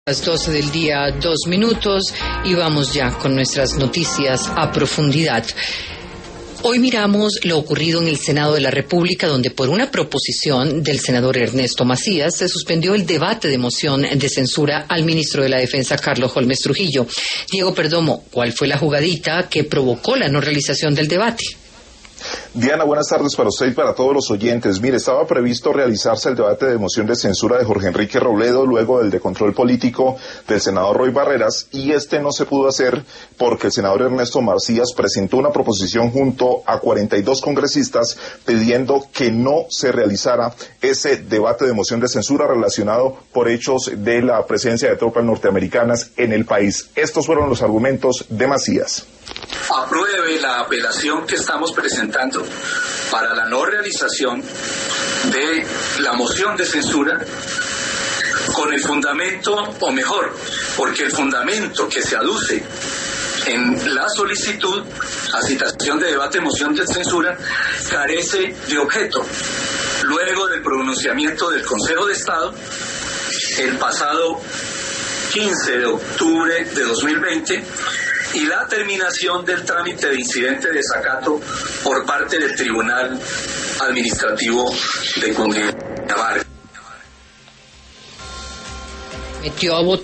Las 12 del día, 2 minutos, y vamos ya con nuestras noticias a profundidad. Hoy miramos lo ocurrido en el Senado de la República, donde por una proposición del senador Ernesto Macías se suspendió el debate de moción de censura al ministro de la Defensa, Carlos Holmes Trujillo. Diego Perdomo, ¿cuál fue la jugadita que provocó la no realización del debate? Diana, buenas tardes para usted y para todos los oyentes. Mire, estaba previsto realizarse el debate de moción de censura de Jorge Enrique Robledo, luego del de control político del senador Roy Barreras, y este no se pudo hacer porque el senador Ernesto Macías presentó una proposición junto a 42 congresistas pidiendo que no se realizara ese debate de moción de censura relacionado por hechos de la presencia de tropas norteamericanas en el país. Estos fueron los argumentos de Macías. Apruebe la apelación que estamos presentando para la no realización de la moción de censura con el fundamento, o mejor, porque el fundamento que se aduce en la solicitud a citación de debate de moción de censura carece de objeto. Luego del pronunciamiento del Consejo de Estado, el pasado 15 de octubre de 2020, y la terminación del trámite de incidente de desacato por parte del Tribunal Administrativo de Cundinamarca. Metió a votar